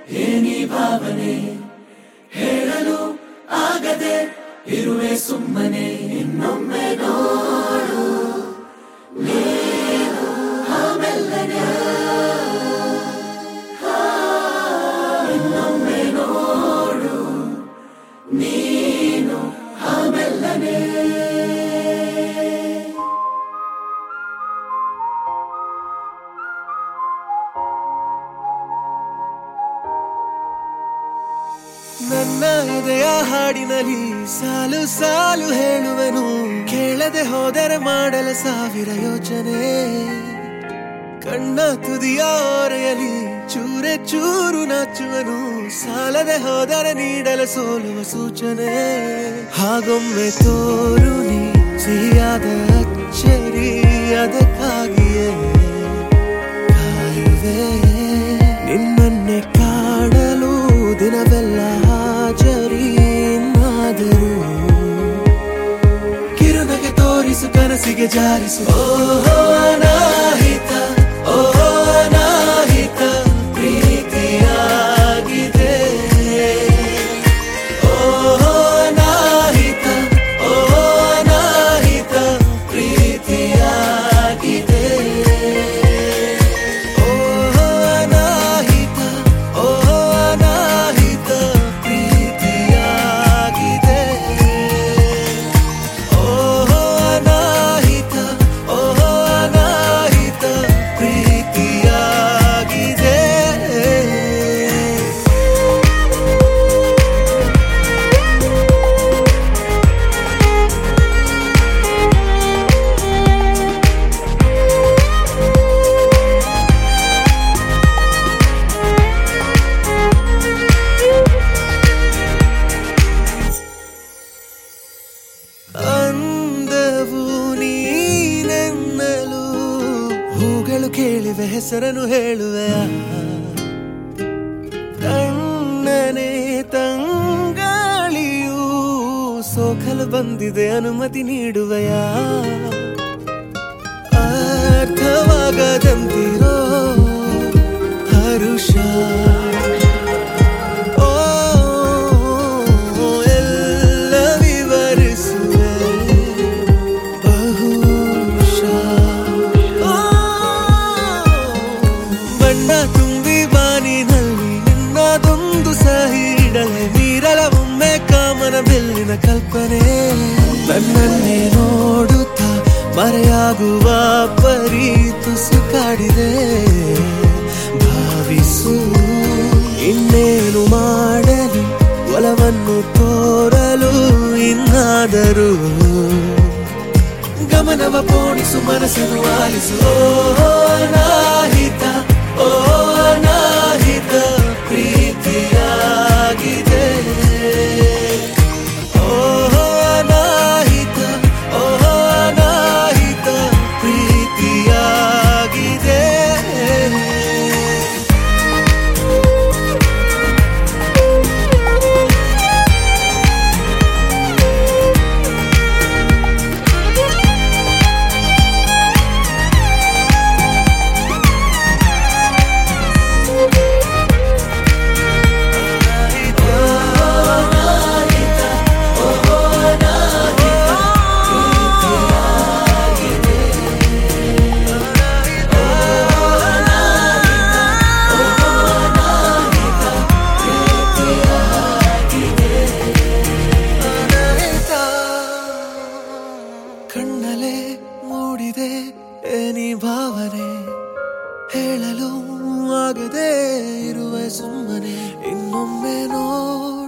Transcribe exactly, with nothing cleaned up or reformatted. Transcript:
ಏನಿ ಭಾವನೆ ಹೇಳಲು ಆಗದೆ ಇರುವೆ ಸುಮ್ಮನೆ ಇನ್ನೊಮ್ಮೆ ನೋಡು ನೀನು ಆಮೆಲ್ಲನೆ ಇನ್ನೊಮ್ಮೆ ನೋಡು ನೀನು ಆಮೆಲ್ಲನೆ ನನ್ನ ಹೃದಯ ಹಾಡಿನಲ್ಲಿ ಸಾಲು ಸಾಲು ಹೇಳುವೆನು ಕೇಳದೆ ಹೋದರೆ ಮಾಡಲ ಸಾವಿರ ಯೋಚನೆ ಕಣ್ಣ ತುದಿಯ ಓರೆಯಲಿ ಚೂರೆ ಚೂರು ನಾಚುವನು ಸಾಲದೆ ಹೋದರೆ ನೀಡಲು ಸೋಲುವ ಸೂಚನೆ ಹಾಗೊಮ್ಮೆ ತೋರು ನೀ ಸಿಹಿಯಾದ ಅಚ್ಚರಿ ಅದಕ್ಕಾಗಿಯೇ ಕಾಯುವೆ ನಿನ್ನನ್ನೇ ಕಾಡಲು ದಿನವೆಲ್ಲ ಹಾಜರಿ ನಾದರೂ ಕಿರುನಗೆ ತೋರಿಸು ಕನಸಿಗೆ ಜಾರಿಸು ಓಹೋ ಅನಾಹಿತ ಓಹೋ ಅನಾಹಿತ ಪ್ರೀತಿಯಾಗಿದೆ ಓಹೋ ಅನಾಹಿತ ಓಹೋ ಅನಾಹಿತ ಪ್ರೀತಿಯಾಗಿದೆ ಓಹೋ ಅನಾಹಿತ ಓಹೋ ಅನಾಹಿತ ಪ್ರೀತಿಯಾಗಿದೆ ಓಹೋ ಅನಾಹಿತ ಓಹೋ ಅನಾಹಿತ ಪ್ರೀತಿಯಾಗಿದೆ ಅಂದವು ನೀನೆನ್ನಲು ಹೂಗಳು ಕೇಳಿವೆ ಹೆಸರನ್ನು ಹೇಳುವೆಯ ತಣ್ಣನೆ ತಂಗಾಳಿಯೂ ಸೋಕಲು ಬಂದಿದೆ ಅನುಮತಿ ನೀಡುವೆಯ ಅರ್ಥವಾಗದಂತಿರೋ ಹರುಷ ತುಂಬಿ ಬಾನಿನಲ್ಲಿ ನಿನ್ನದೊಂದು ಸಹಿಡಲೆ ನೀರಲ ಒಮ್ಮೆ ಕಾಮನ ಬೆಲ್ಲಿನ ಕಲ್ಪನೆ ನನ್ನನ್ನೇ ನೋಡುತ್ತಾ ಮರೆಯಾಗುವ ಪರಿ ತುಸು ಕಾಡಿದೆ ಭಾವಿಸು ಇನ್ನೇನು ಮಾಡಲಿ ಒಲವನ್ನು ತೋರಲು ಇನ್ನಾದರೂ ಗಮನವ ಪೋಣಿಸು ಮನಸ್ಸನ್ನು ಆಲಿಸು ಓ ಅನಾಹಿತ ಓ ಅನಾಹಿತ ಪ್ರೀತಿಯಾಗಿದೆ ಓಹೋ ಅನಾಹಿತ ಓಹೋ ಅನಾಹಿತ ಪ್ರೀತಿಯಾಗಿದೆ ಕಣ್ಣಲೆ ಮೂಡಿದೆ ಏನಿ ಭಾವನೆ ಹೇಳಲು ಆಗದೆ ಇರುವೆ ಸುಮ್ಮನೆ ಇನ್ನೊಮ್ಮೆ ನೋಡು